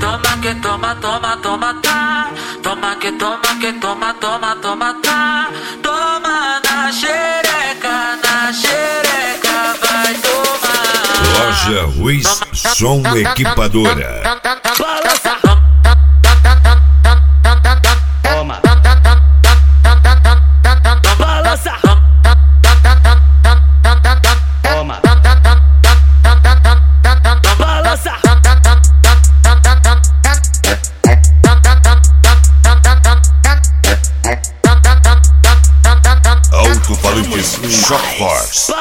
toma, que toma, toma, toma, tá. Toma, que toma, toma, toma, tá. Toma na xereca, vai tomar. Loja Ruiz Som Equipadora. Balança. Toma. Balança. Toma. Balança. Alto-falantes Shock Force.